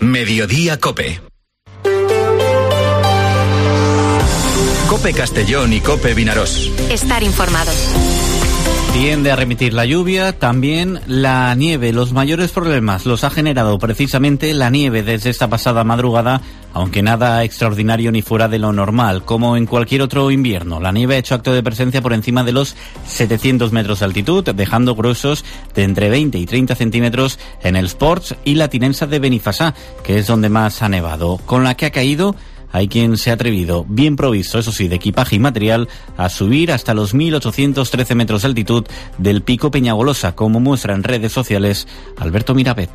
Mediodía COPE. COPE Castellón y COPE Vinarós. Estar informado. Tiende a remitir la lluvia, también la nieve. Los mayores problemas los ha generado precisamente la nieve desde esta pasada madrugada, aunque nada extraordinario ni fuera de lo normal, como en cualquier otro invierno. La nieve ha hecho acto de presencia por encima de los 700 metros de altitud, dejando gruesos de entre 20 y 30 centímetros en el Sports y la Tinensa de Benifasá, que es donde más ha nevado, con la que ha caído. Hay quien se ha atrevido, bien provisto, eso sí, de equipaje y material, a subir hasta los 1.813 metros de altitud del Pico Peñagolosa, como muestra en redes sociales Alberto Mirabet.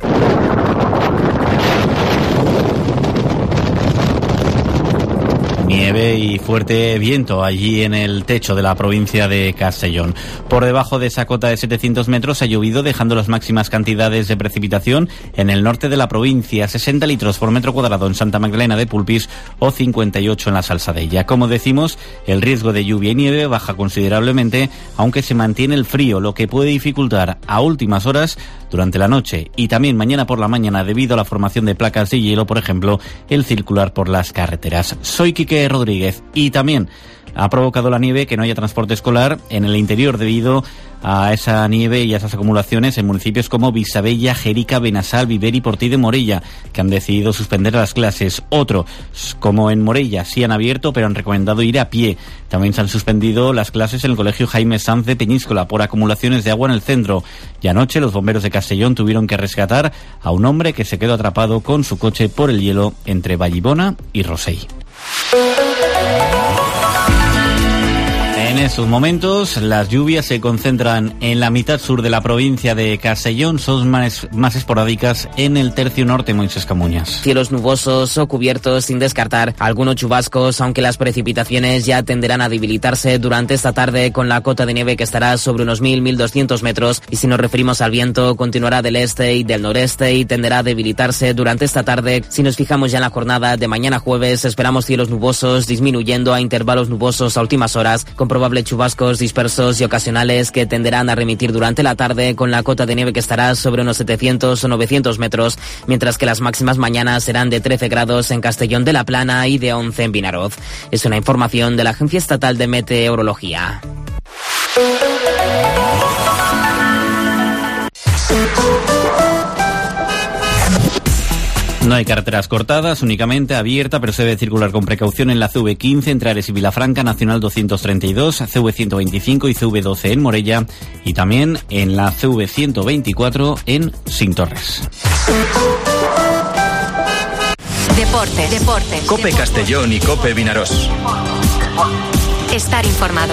Nieve y fuerte viento allí en el techo de la provincia de Castellón. Por debajo de esa cota de 700 metros ha llovido, dejando las máximas cantidades de precipitación en el norte de la provincia, 60 litros por metro cuadrado en Santa Magdalena de Pulpís o 58 en la Salsadella. Como decimos, el riesgo de lluvia y nieve baja considerablemente, aunque se mantiene el frío, lo que puede dificultar a últimas horas durante la noche y también mañana por la mañana, debido a la formación de placas de hielo, por ejemplo, el circular por las carreteras. Soy Quique Rodríguez, y también ha provocado la nieve que no haya transporte escolar en el interior debido a esa nieve y a esas acumulaciones en municipios como Vistabella, Jerica, Benassal, Viver y Portí de Morella, que han decidido suspender las clases. Otros, como en Morella, sí han abierto, pero han recomendado ir a pie. También se han suspendido las clases en el Colegio Jaime Sanz de Peñíscola por acumulaciones de agua en el centro. Y anoche los bomberos de Castellón tuvieron que rescatar a un hombre que se quedó atrapado con su coche por el hielo entre Vallibona y Rosell. En estos momentos las lluvias se concentran en la mitad sur de la provincia de Castellón, son más esporádicas en el tercio norte, Moisés Camuñas. Cielos nubosos o cubiertos, sin descartar algunos chubascos, aunque las precipitaciones ya tenderán a debilitarse durante esta tarde, con la cota de nieve que estará sobre unos 1.200 metros. Y si nos referimos al viento, continuará del este y del noreste y tenderá a debilitarse durante esta tarde. Si nos fijamos ya en la jornada de mañana jueves, esperamos cielos nubosos disminuyendo a intervalos nubosos a últimas horas, con probables chubascos dispersos y ocasionales que tenderán a remitir durante la tarde, con la cota de nieve que estará sobre unos 700 o 900 metros, mientras que las máximas mañanas serán de 13 grados en Castellón de la Plana y de 11 en Vinaroz. Es una información de la Agencia Estatal de Meteorología. No hay carreteras cortadas, únicamente abierta, pero se debe circular con precaución en la CV15 entre Ares y Vilafranca, Nacional 232, CV125 y CV12 en Morella, y también en la CV124 en Sintorres. Deportes. COPE Castellón y COPE Vinarós. Estar informado.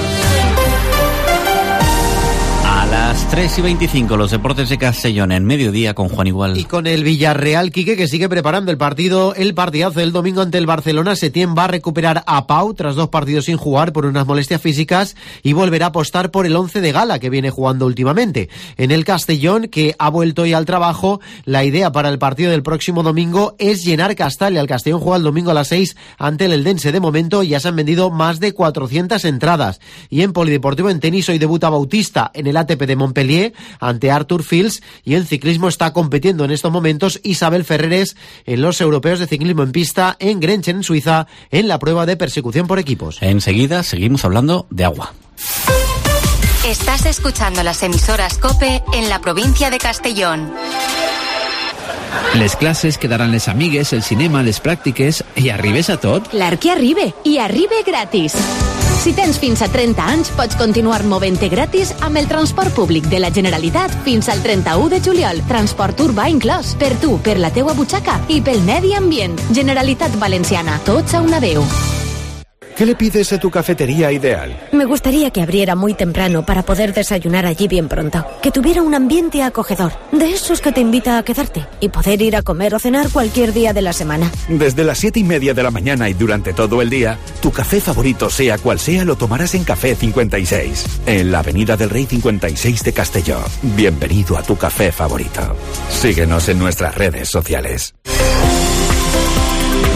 A las 3:25, los deportes de Castellón en Mediodía con Juan Igual. Y con el Villarreal, Quique, que sigue preparando el partidazo del domingo ante el Barcelona. Setién va a recuperar a Pau tras 2 partidos sin jugar por unas molestias físicas y volverá a apostar por el 11 de gala que viene jugando últimamente. En el Castellón, que ha vuelto hoy al trabajo, la idea para el partido del próximo domingo es llenar Castalia. El Castellón juega el domingo a las 6 ante el Eldense. De momento ya se han vendido más de 400 entradas. Y en polideportivo, en tenis, hoy debuta Bautista en el ATP de Montpellier ante Arthur Fils, y en ciclismo está compitiendo en estos momentos Isabel Ferreres en los europeos de ciclismo en pista en Grenchen, en Suiza, en la prueba de persecución por equipos. Enseguida seguimos hablando de agua. Estás escuchando las emisoras COPE en la provincia de Castellón. Les classes quedaran les amigues, el cinema, les pràctiques i arribes a tot? Clar que arribe, i arribe gratis. Si tens fins a 30 anys, pots continuar movent-te gratis amb el transport públic de la Generalitat fins al 31 de juliol. Transport urbà inclòs. Per tu, per la teua butxaca i pel medi ambient. Generalitat Valenciana. Tots a una veu. ¿Qué le pides a tu cafetería ideal? Me gustaría que abriera muy temprano para poder desayunar allí bien pronto. Que tuviera un ambiente acogedor, de esos que te invita a quedarte y poder ir a comer o cenar cualquier día de la semana. Desde las 7:30 de la mañana y durante todo el día, tu café favorito, sea cual sea, lo tomarás en Café 56, en la Avenida del Rey 56 de Castelló. Bienvenido a tu café favorito. Síguenos en nuestras redes sociales.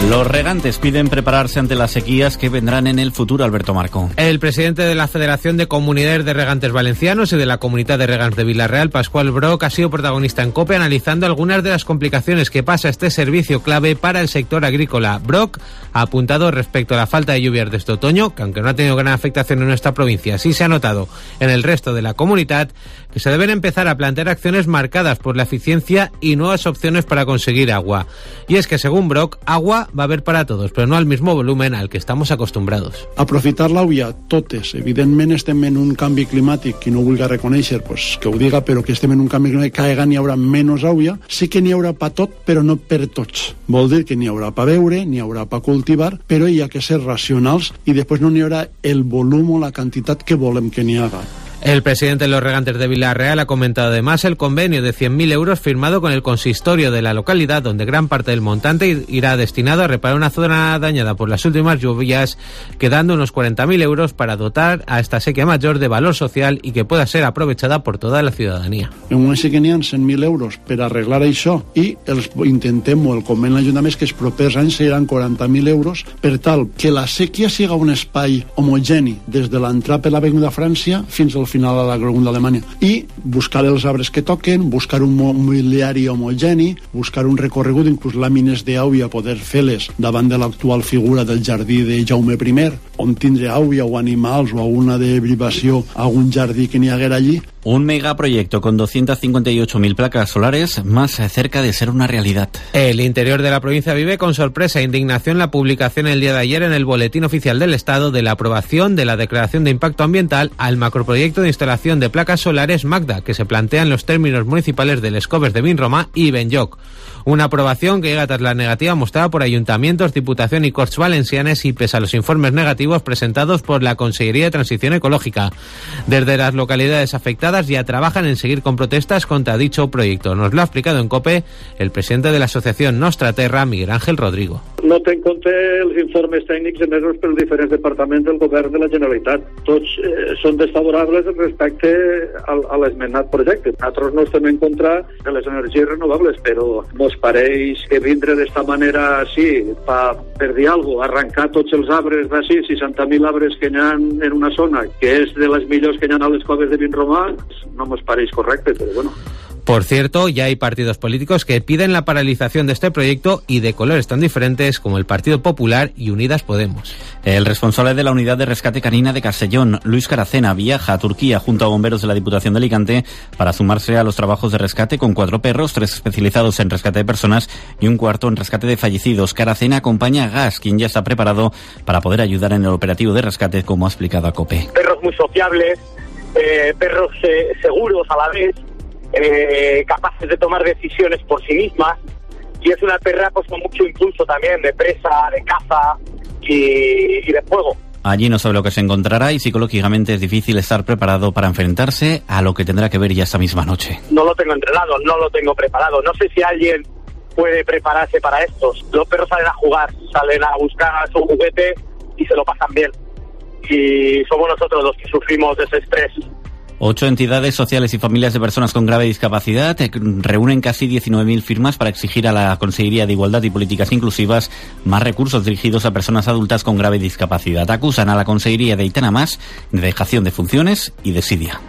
Los regantes piden prepararse ante las sequías que vendrán en el futuro, Alberto Marco. El presidente de la Federación de Comunidades de Regantes Valencianos y de la Comunidad de Regants de Vila-real, Pascual Broc, ha sido protagonista en COPE analizando algunas de las complicaciones que pasa este servicio clave para el sector agrícola. Broc ha apuntado respecto a la falta de lluvias de este otoño, que aunque no ha tenido gran afectación en nuestra provincia, sí se ha notado en el resto de la comunidad, que se deben empezar a plantear acciones marcadas por la eficiencia y nuevas opciones para conseguir agua. Y es que, según Broc, agua va a haver para todos, però no al mismo volumen al que estamos acostumbrados. Aprofitar l'aigua totes. Evidentment estem en un canvi climàtic, qui no vulgui reconèixer, pues, que ho diga, però que estem en un canvi climàtic, cada n'hi haurà menys aigua. Sí que n'hi haurà per tot, però no per tots. Vol dir que n'hi haurà per beure, n'hi haurà per cultivar, però hi ha que ser racionals i després no n'hi haurà el volum o la quantitat que volem que n'hi haga. El presidente de los regantes de Vila-real ha comentado además el convenio de 100.000 euros firmado con el consistorio de la localidad, donde gran parte del montante irá destinado a reparar una zona dañada por las últimas lluvias, quedando unos 40.000 euros para dotar a esta sequía mayor de valor social y que pueda ser aprovechada por toda la ciudadanía. En un sí que n'hi ha 100.000 euros per arreglar això i intentem, o el conveni l'Ajuntament, que els propers anys seran 40.000 euros per tal que la sèquia siga un espai homogeni des de l'entrada per l'Avinguda França fins al final a la Grogunda d'Alemanya, i buscar els arbres que toquen, buscar un mobiliari homogeni, buscar un recorregut, inclús làmines d'aigua, poder fer-les davant de l'actual figura del jardí de Jaume I, on tindre aigua o animals o alguna derivació, algun jardí que n'hi haguera allí. Un megaproyecto con 258.000 placas solares más cerca de ser una realidad. El interior de la provincia vive con sorpresa e indignación la publicación el día de ayer en el Boletín Oficial del Estado de la aprobación de la Declaración de Impacto Ambiental al macroproyecto de instalación de placas solares Magda, que se plantea en los términos municipales de Les Coves de Vinromà y Benlloc. Una aprobación que llega tras la negativa mostrada por ayuntamientos, Diputación y Corts Valencianes y pese a los informes negativos presentados por la Consellería de Transición Ecológica. Desde las localidades afectadas ya trabajan en seguir con protestas contra dicho proyecto. Nos lo ha explicado en COPE el presidente de la asociación Nostra Terra, Miguel Ángel Rodrigo. No té en compte els informes tècnics emesos pels diferents departaments del govern de la Generalitat. Tots són desfavorables respecte a l'esmenat projecte. Nosaltres no estem en contra de les energies renovables, però mos pareix que vindre d'esta manera així, per dir alguna cosa, arrencar tots els arbres d'ací, 60.000 arbres que hi ha en una zona, que és de les millors que hi ha a les Coves de Vinromà, no mos pareix correcte, però bueno. Por cierto, ya hay partidos políticos que piden la paralización de este proyecto y de colores tan diferentes como el Partido Popular y Unidas Podemos. El responsable de la Unidad de Rescate Canina de Castellón, Luis Caracena, viaja a Turquía junto a bomberos de la Diputación de Alicante para sumarse a los trabajos de rescate con 4 perros, 3 especializados en rescate de personas y un cuarto en rescate de fallecidos. Caracena acompaña a Gas, quien ya está preparado para poder ayudar en el operativo de rescate, como ha explicado a COPE. Perros muy sociables, perros seguros a la vez, capaces de tomar decisiones por sí mismas, y es una perra pues con mucho impulso también de presa, de caza y de fuego. Allí no sabe lo que se encontrará y psicológicamente es difícil estar preparado para enfrentarse a lo que tendrá que ver ya esta misma noche. No lo tengo entrenado, no lo tengo preparado, no sé si alguien puede prepararse para esto. Los perros salen a jugar, salen a buscar su juguete y se lo pasan bien, y somos nosotros los que sufrimos de ese estrés. 8 entidades sociales y familias de personas con grave discapacidad reúnen casi 19.000 firmas para exigir a la Consejería de Igualdad y Políticas Inclusivas más recursos dirigidos a personas adultas con grave discapacidad. Acusan a la Consejería de Aitana Mas de dejación de funciones y desidia.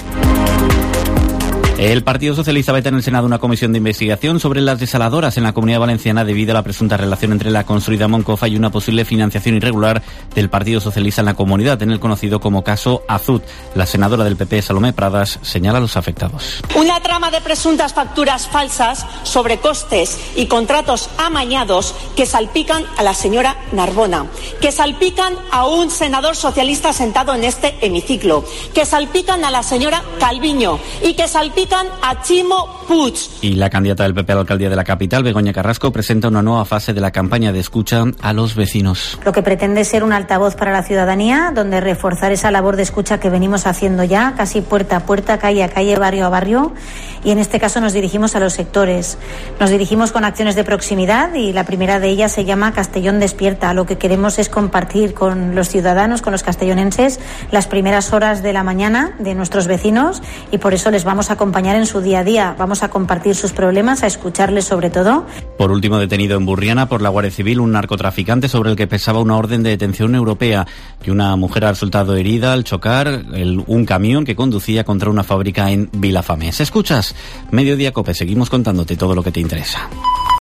El Partido Socialista veta en el Senado una comisión de investigación sobre las desaladoras en la Comunidad Valenciana debido a la presunta relación entre la construida Moncofa y una posible financiación irregular del Partido Socialista en la comunidad, en el conocido como caso Azud. La senadora del PP, Salomé Pradas, señala a los afectados. Una trama de presuntas facturas falsas, sobrecostes y contratos amañados que salpican a la señora Narbona, que salpican a un senador socialista sentado en este hemiciclo, que salpican a la señora Calviño y que salpican a Chimo Puig. Y la candidata del PP a la alcaldía de la capital, Begoña Carrasco, presenta una nueva fase de la campaña de escucha a los vecinos. Lo que pretende ser un altavoz para la ciudadanía, donde reforzar esa labor de escucha que venimos haciendo ya, casi puerta a puerta, calle a calle, barrio a barrio, y en este caso nos dirigimos a los sectores. Nos dirigimos con acciones de proximidad y la primera de ellas se llama Castellón Despierta. Lo que queremos es compartir con los ciudadanos, con los castellonenses, las primeras horas de la mañana de nuestros vecinos, y por eso les vamos a acompañar acompañar en su día a día. Vamos a compartir sus problemas, a escucharles sobre todo. Por último, detenido en Burriana por la Guardia Civil un narcotraficante sobre el que pesaba una orden de detención europea, y una mujer ha resultado herida al chocar un camión que conducía contra una fábrica en Vilafamés. ¿Escuchas? Mediodía Cope, seguimos contándote todo lo que te interesa.